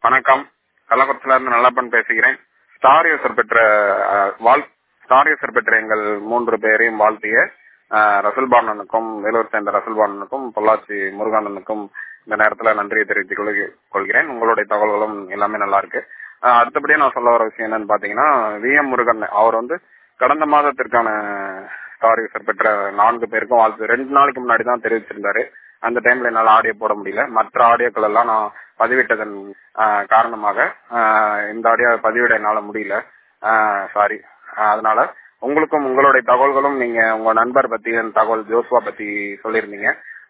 வணக்கம். கள்ளக்குறிச்சியில இருந்து நல்லப்பன் பேசுகிறேன். ஸ்டார் யூசர் பெற்ற எங்கள் 3 பேரையும் வாழ்த்திய ரசூல்பானனுக்கும், வேலூர் சேர்ந்த ரசூல்பானனுக்கும், பொள்ளாச்சி முருகானனுக்கும் இந்த நேரத்துல நன்றியை தெரிவித்துக் கொள்கிறேன். உங்களுடைய தகவல்களும் எல்லாமே நல்லா இருக்கு. அடுத்தபடியே நான் சொல்ல வர விஷயம் என்னன்னு பாத்தீங்கன்னா, VM முருகன் அவர் கடந்த மாதத்திற்கான ஸ்டார் யூசர் பெற்ற 4 பேருக்கும் வாழ்த்து 2 நாளைக்கு முன்னாடி தான் தெரிவிச்சிருந்தாரு. அந்த டைம்ல என்னால ஆடியோ போட முடியல. மற்ற ஆடியோக்கள் எல்லாம் நான் பதிவிட்டதன் காரணமாக இந்த ஆடியோ பதிவிட என்னால முடியல. சாரி. அதனால உங்களுக்கும் உங்களுடைய தகவல்களும், நீங்க உங்க நண்பர் பத்தி தகவல் ஜோஸ்வா பத்தி சொல்லியிருந்தீங்க.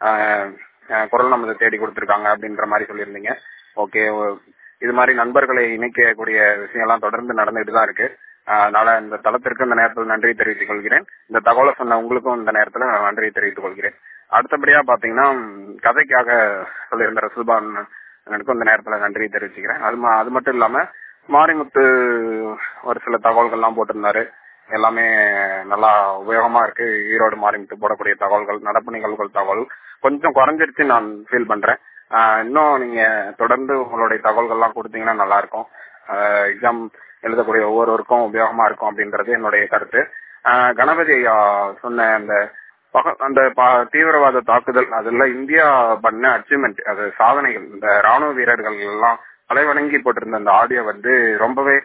குரல் நமது தேடி கொடுத்திருக்காங்க அப்படின்ற மாதிரி சொல்லியிருந்தீங்க. ஓகே, இது மாதிரி நண்பர்களை இணைக்கக்கூடிய விஷயம் எல்லாம் தொடர்ந்து நடந்துட்டு தான் இருக்கு. அதனால இந்த தளத்திற்கு இந்த நேரத்தில் நன்றி தெரிவித்துக் கொள்கிறேன். இந்த தகவலை சொன்ன உங்களுக்கும் இந்த நேரத்துல நன்றியை தெரிவித்துக் கொள்கிறேன். அடுத்தபடியா பாத்தீங்கன்னா, கதைக்காக சொல்லியிருந்த ரசூல்பான் எனக்கும் இந்த நேரத்துல நன்றியை தெரிவிச்சுக்கிறேன். அது மட்டும் இல்லாம மாரிமுத்து ஒரு சில தகவல்கள் எல்லாம் போட்டிருந்தாரு. எல்லாமே நல்லா உபயோகமா இருக்கு. ஈரோடு மாரிமுத்து போடக்கூடிய தகவல்கள், நடப்பு நிகழ்வுகள் தகவல் கொஞ்சம் குறைஞ்சிருச்சு நான் ஃபீல் பண்றேன். இன்னும் நீங்க தொடர்ந்து உங்களுடைய தகவல்கள் எல்லாம் கொடுத்தீங்கன்னா நல்லா இருக்கும். எக்ஸாம் எழுதக்கூடிய ஒவ்வொருவருக்கும் உபயோகமா இருக்கும் அப்படின்றது என்னுடைய கருத்து. கணபதி ஐயா சொன்ன அந்த தீவிரவாத தாக்குதல், அதெல்லாம் இந்தியா பண்ண அச்சீவ்மெண்ட், அது சாதனைகள். இந்த ராணுவ வீரர்கள் எல்லாம் தலைவணங்கி போட்டிருந்த அந்த ஆடியோ ரொம்பவே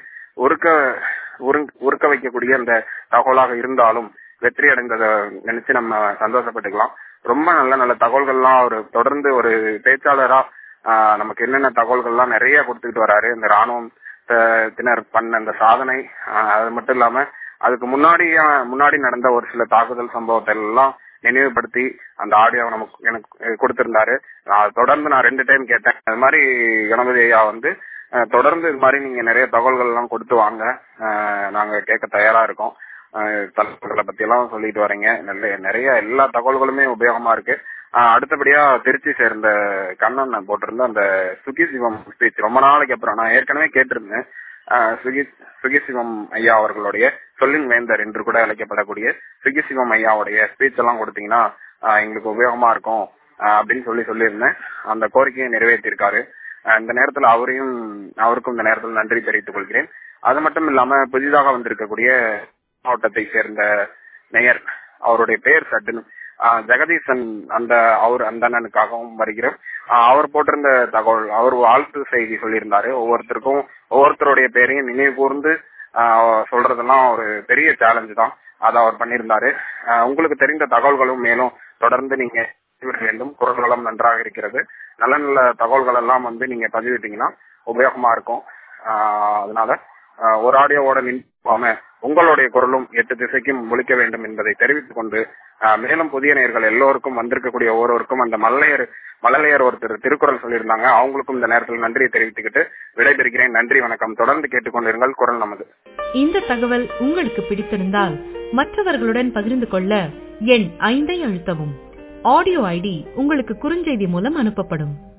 உருக்க வைக்கக்கூடிய அந்த தகவலாக இருந்தாலும் வெற்றி அடைந்ததை நினைச்சு நம்ம சந்தோஷப்பட்டுக்கலாம். ரொம்ப நல்ல நல்ல தகவல்கள்லாம் அவர் தொடர்ந்து ஒரு பேச்சாளரா நமக்கு என்னென்ன தகவல்கள்லாம் நிறைய கொடுத்துக்கிட்டு வராரு. இந்த ராணுவத்தினர் பண்ண அந்த சாதனை, அது மட்டும் இல்லாம அதுக்கு முன்னாடி நடந்த ஒரு சில தாக்குதல் சம்பவத்தை எல்லாம் நினைவுபடுத்தி அந்த ஆடியோ எனக்கு கொடுத்திருந்தாரு. தொடர்ந்து நான் 2 டைம் கேட்டேன். அது மாதிரி கணபதி ஐயா தொடர்ந்து இது மாதிரி நீங்க நிறைய தகவல்கள் எல்லாம் கொடுத்து வாங்க, நாங்க கேட்க தயாரா இருக்கோம். தலைவர்களை பத்தி எல்லாம் சொல்லிட்டு வரீங்க. நிறைய எல்லா தகவல்களுமே உபயோகமா இருக்கு. அடுத்தபடியா திருச்சி சேர்ந்த கண்ணன் போட்டிருந்த அந்த சுகி சிவம் ஸ்பீச் ரொம்ப நாளைக்கு அப்புறம் நான் ஏற்கனவே கேட்டிருந்தேன். சுகிசிவம் ஐயா அவர்களுடைய சொல்லின் வேந்தர் என்று கூட அழைக்கப்படக்கூடிய சுகிசிவம் ஐயாவுடைய ஸ்பீச் எல்லாம் கொடுத்தீங்கன்னா எங்களுக்கு உபயோகமா இருக்கும் அப்படின்னு சொல்லியிருந்தேன். அந்த கோரிக்கையை நிறைவேற்றிருக்காரு. இந்த நேரத்துல அவருக்கும் இந்த நேரத்தில் நன்றி தெரிவித்துக் கொள்கிறேன். அது மட்டும் இல்லாம புதிதாக வந்திருக்கக்கூடிய மாவட்டத்தை சேர்ந்த மேயர், அவருடைய பெயர் சட்டுன்னு ஜெகதீசன், அந்த அண்ணனுக்காகவும் வருகிறோம். அவர் போட்டிருந்த தகவல், அவர் வாழ்த்து செய்தி சொல்லியிருந்தாரு. ஒவ்வொருத்தருடைய பேரையும் நினைவு கூர்ந்து சொல்றதெல்லாம் ஒரு பெரிய சேலஞ்சு தான். அதை அவர் பண்ணியிருந்தாரு. உங்களுக்கு தெரிந்த தகவல்களும் மேலும் தொடர்ந்து நீங்க வேண்டும். குரல் வளம் நன்றாக இருக்கிறது. நல்ல நல்ல தகவல்கள் எல்லாம் நீங்க பதிவிட்டீங்கன்னா உபயோகமா இருக்கும். அதனால ஒரு ஆடியோவோட நின்றாம உங்களுடைய குரலும் 8 திசைக்கும் ஒலிக்க வேண்டும் என்பதை தெரிவித்துக் கொண்டு, மேலும் புதிய நேயர்கள் எல்லோருக்கும் வந்திருக்கக்கூடிய ஒவ்வொருவருக்கும் அந்த மழலையர் ஒருத்தர் திருக்குறள் சொல்லியிருந்தாங்க, அவங்களுக்கும் இந்த நேரத்தில் நன்றியை தெரிவித்துக்கிட்டு விடைபெறுகிறேன். நன்றி, வணக்கம். தொடர்ந்து கேட்டுக்கொண்டிருங்கள் குரல் நமது. இந்த தகவல் உங்களுக்கு பிடித்திருந்தால் மற்றவர்களுடன் பகிர்ந்து கொள்ள எண் 5 அழுத்தவும். ஆடியோ ஐடி உங்களுக்கு குறுஞ்செய்தி மூலம் அனுப்பப்படும்.